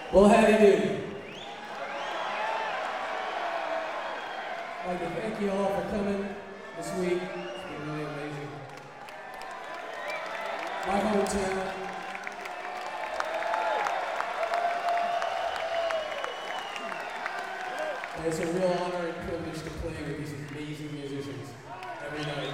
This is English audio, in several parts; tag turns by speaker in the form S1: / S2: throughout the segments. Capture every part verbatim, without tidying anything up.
S1: Well, how do you do? I'd like to thank you all for coming this week. It's been really amazing. My hometown. And it's a real honor and privilege to play with these amazing musicians every night.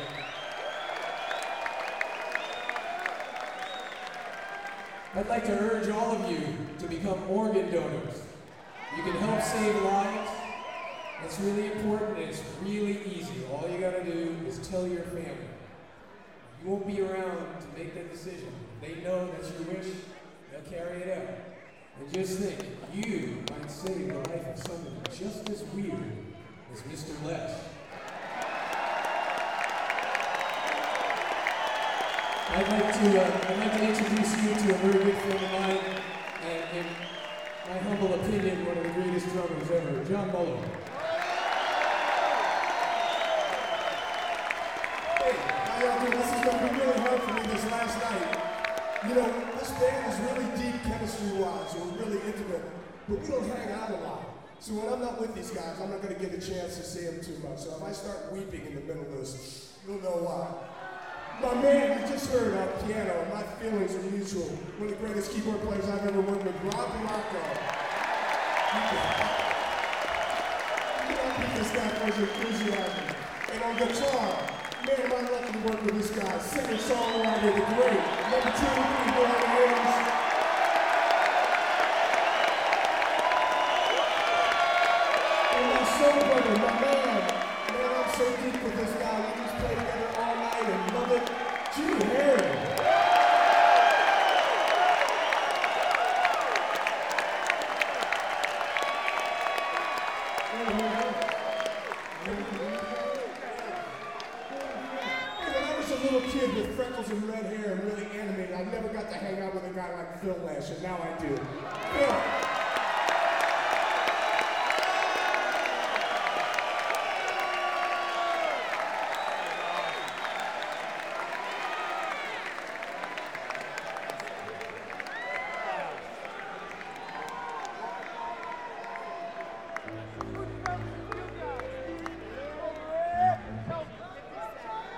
S1: I'd like to urge all of you to become organ donors. You can help save lives. It's really important and it's really easy. All you gotta do is tell your family. You won't be around to make that decision. They know that's your wish, they'll carry it out. And just think, you might save the life of someone just as weird as Mister Lesh. I'd like to, uh, I'd like to introduce you to a very good friend of mine, and in my humble opinion, one of the greatest drummers ever, John Muller.
S2: Hey, how y'all doing? This is going to be really hard for me this last night. You know, this band is really deep chemistry-wise, and we're really intimate, but we don't hang out a lot. So when I'm not with these guys, I'm not going to get a chance to see them too much. So if I start weeping in the middle of this, you'll know why. My man, you just heard on piano, and my feelings are mutual. One of the greatest keyboard players I've ever worked with, Rob Morocco. You don't beat this guy for his enthusiasm. And on guitar, man, am I lucky to work with this guy. Singer, songwriter, the great. Number two, three, four hundred years. And my soul brother, my man. Man, I'm so deep with this guy. We just play together all night and love it. Gee, Harry. Kid with freckles and red hair and really animated. I never got to hang out with a guy like Phil Lesh, and now I do. Phil.